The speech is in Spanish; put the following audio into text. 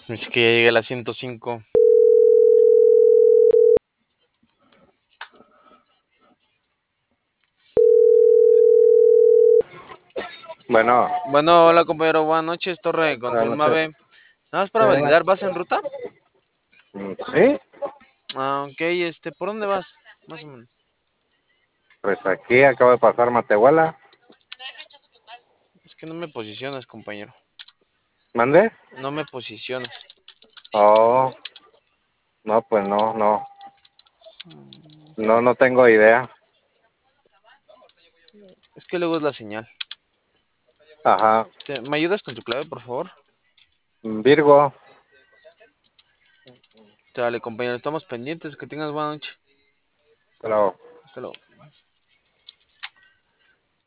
Es que ya llegué a la 105. Bueno, Bueno, hola compañero, buenas noches, Torre de buenas Control noches. Mave. Nada más Sí, para validar, ¿vas en ruta? sí, Ah, ok, ¿por dónde vas? Más o menos. pues aquí acabo de pasar Matehuala. Es que no me posicionas, compañero. ¿Mande? No me posicionas. Oh, no, pues no, no tengo idea. Es que luego es la señal. Ajá, ¿Me ayudas con tu clave, por favor? Virgo, Dale, compañero, estamos pendientes. Que tengas buena noche. pero Hasta luego.